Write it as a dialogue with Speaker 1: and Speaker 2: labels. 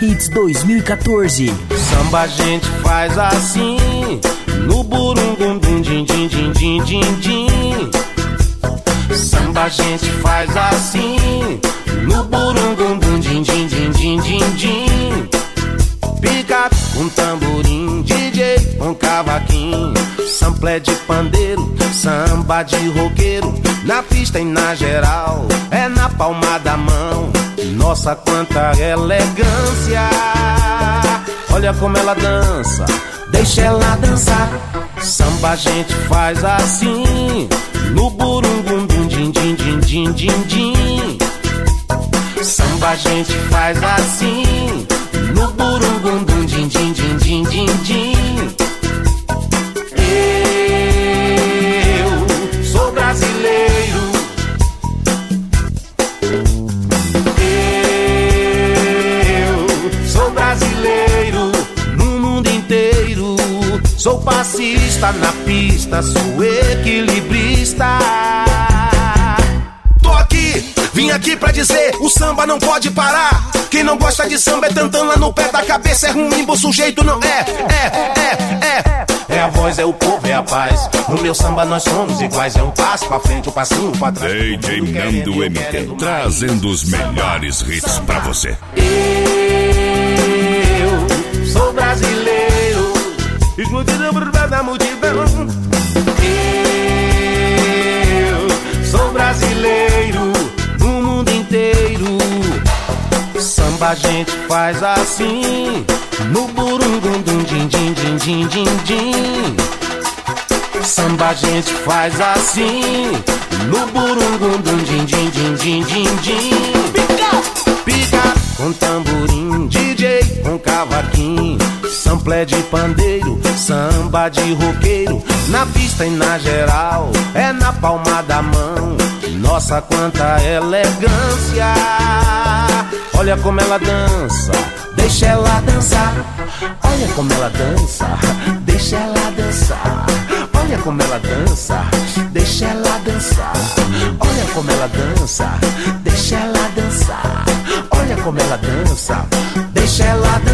Speaker 1: Hits 2014.
Speaker 2: Samba a gente faz assim, no burungum dum din din din din din din. Samba a gente faz assim, no burungum dum din din din din din din. Picape com tamborim, DJ com cavaquinho, samplé de pandeiro, samba de roqueiro. Na pista e na geral, é na palma da mão. Nossa, quanta elegância! Olha como ela dança, deixa ela dançar. Samba a gente faz assim, no burungum dum din din din din din din. Samba a gente faz assim, no burungum dum din din din din din din. Eu sou brasileiro, eu sou brasileiro no mundo inteiro. Sou passista na pista, sou equilibrista. Tô aqui, vim aqui pra dizer, o samba não pode parar. Quem não gosta de samba é tantã lá no pé da cabeça. É ruim, bom sujeito não é. É a voz, é o povo, é a paz. No meu samba nós somos iguais. É um passo pra frente, um passinho pra trás.
Speaker 3: DJ Nando MT, trazendo os melhores hits pra você.
Speaker 2: Eu sou brasileiro, explodido da multidão. Eu sou brasileiro no mundo inteiro. Samba a gente faz assim, no burungum dum din din din din din din. Samba a gente faz assim, no burungum dum din din din din din din. Pica com tamborim, DJ com cavaquinho, samplé de pandeiro, samba de roqueiro. Na pista e na geral, é na palma da mão. Nossa, quanta elegância! Olha como ela dança, deixa ela dançar. Olha como ela dança, deixa ela dançar. Olha como ela dança, deixa ela dançar. Olha como ela dança, deixa ela dançar. Olha como ela dança, deixa ela dançar.